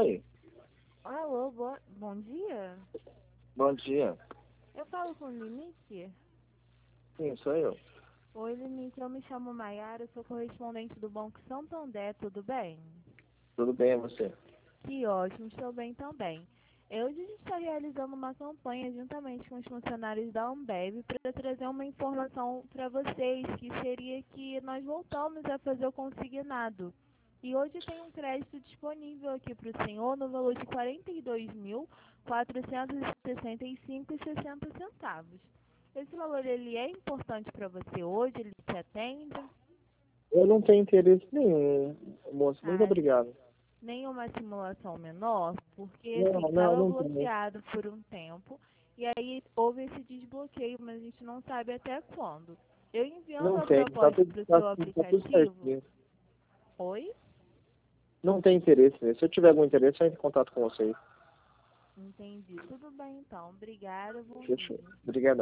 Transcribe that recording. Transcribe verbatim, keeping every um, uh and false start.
Oi, Alô, boa... bom dia. bom dia. Eu falo com o Limite? Sim, sou eu. Oi, Limite, eu me chamo Maiara, sou correspondente do Banco Santander, tudo bem? Tudo bem, e você? Que ótimo, estou bem também. Hoje a gente está realizando uma campanha juntamente com os funcionários da Ambev para trazer uma informação para vocês, que seria que nós voltamos a fazer o consignado. E hoje tem um crédito disponível aqui para o senhor no valor de quarenta e dois mil, quatrocentos e sessenta e cinco reais e sessenta centavos. Esse valor ele é importante para você hoje? Ele te atende? Eu não tenho interesse nenhum, moço. Muito Ah, obrigado. nenhuma simulação menor, porque Não, assim, não, estava não tenho. bloqueado por um tempo e aí houve esse desbloqueio, mas a gente não sabe até quando. Eu enviando Não a tenho. Tá proposta tudo, para o tá, seu tudo- tá tudo certo aplicativo. mesmo. Oi? Não tenho interesse nisso. Se eu tiver algum interesse, eu entro em contato com vocês. Entendi. Tudo bem então. Obrigada, bom Fechou. dia. Obrigadão.